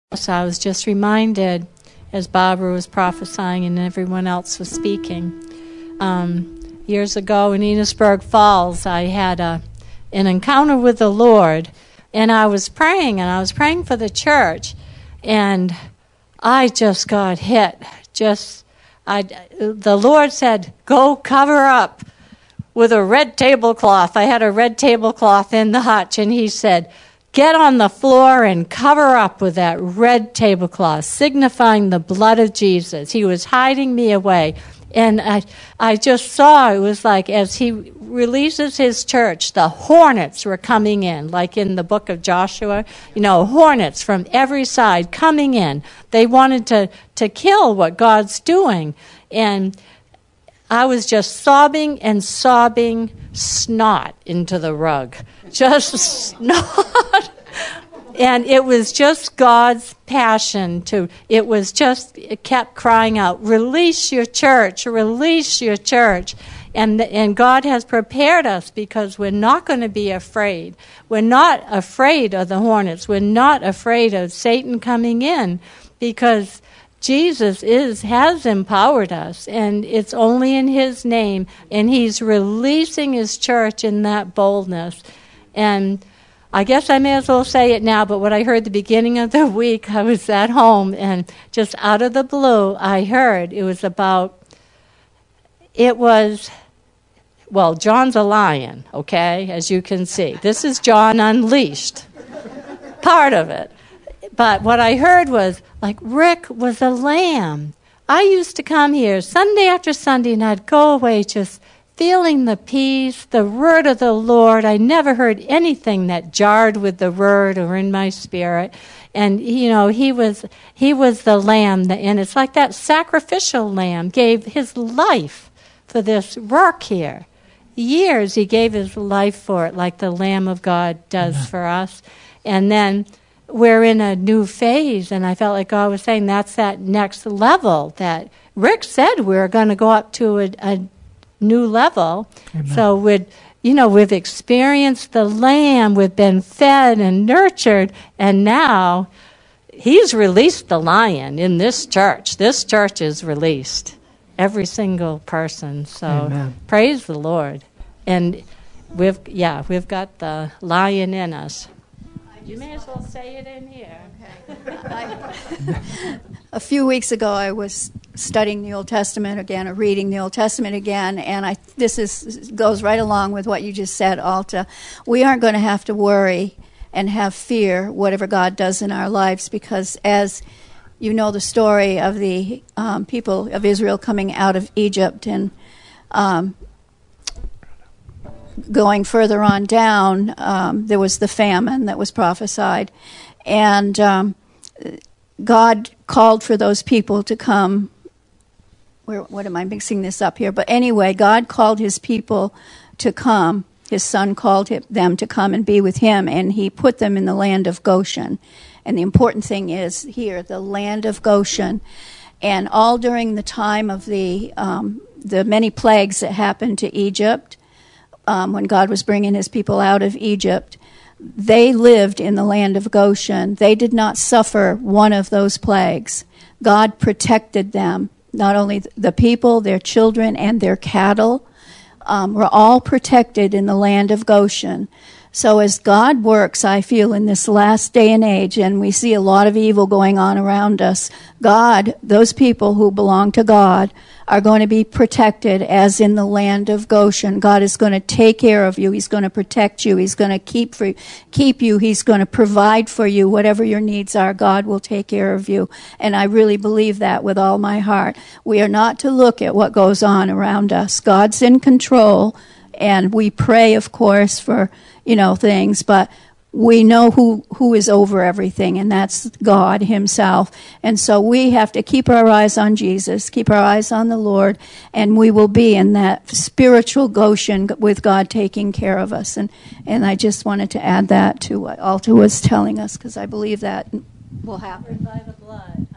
So I was just reminded, as Barbara was prophesying and everyone else was speaking, years ago in Enosburg Falls, I had an encounter with the Lord, and I was praying for the church, and I just got hit. The Lord said, go cover up with a red tablecloth. I had a red tablecloth in the hutch, and he said, get on the floor and cover up with that red tablecloth, signifying the blood of Jesus. He was hiding me away. And I just saw, it was like as he releases his church, the hornets were coming in, like in the book of Joshua, hornets from every side coming in. They wanted to kill what God's doing. And I was just sobbing snot into the rug. Just snot. And it was just God's passion it kept crying out, release your church, release your church. And God has prepared us because we're not going to be afraid. We're not afraid of the hornets. We're not afraid of Satan coming in because Jesus has empowered us, and it's only in his name, and he's releasing his church in that boldness. And I guess I may as well say it now, but what I heard the beginning of the week, I was at home, and just out of the blue, I heard John's a lion, okay, as you can see. This is John Unleashed, part of it. But what I heard was, Rick was a lamb. I used to come here Sunday after Sunday, and I'd go away just feeling the peace, the word of the Lord. I never heard anything that jarred with the word or in my spirit. And, he was the lamb. And it's like that sacrificial lamb gave his life for this work here. Years he gave his life for it, like the Lamb of God does for us. And then we're in a new phase, and I felt like God was saying that's that next level that Rick said we're going to go up to a new level. Amen. So we've experienced the Lamb, we've been fed and nurtured, and now he's released the lion in this church. This church is released, every single person. So Amen. Praise the Lord. And we've got the lion in us. You may as well say it in here. Okay. A few weeks ago, I was studying the Old Testament again, or reading the Old Testament again, and this goes right along with what you just said, Alta. We aren't going to have to worry and have fear whatever God does in our lives, because as you know the story of the people of Israel coming out of Egypt and going further on down, there was the famine that was prophesied. And God called for those people to come. What am I mixing this up here? But anyway, God called his people to come. His son called them to come and be with him, and he put them in the land of Goshen. And the important thing is here, the land of Goshen. And all during the time of the many plagues that happened to Egypt, when God was bringing his people out of Egypt, they lived in the land of Goshen. They did not suffer one of those plagues. God protected them. Not only the people, their children, and their cattle were all protected in the land of Goshen. So as God works, I feel, in this last day and age, and we see a lot of evil going on around us, God, those people who belong to God, are going to be protected as in the land of Goshen. God is going to take care of you. He's going to protect you. He's going to keep you. He's going to provide for you. Whatever your needs are, God will take care of you. And I really believe that with all my heart. We are not to look at what goes on around us. God's in control, and we pray, of course, for, things, but we know who is over everything, and that's God himself. And so we have to keep our eyes on Jesus, keep our eyes on the Lord, and we will be in that spiritual Goshen with God taking care of us. And I just wanted to add that to what Alta was telling us, because I believe that will happen. By the blood.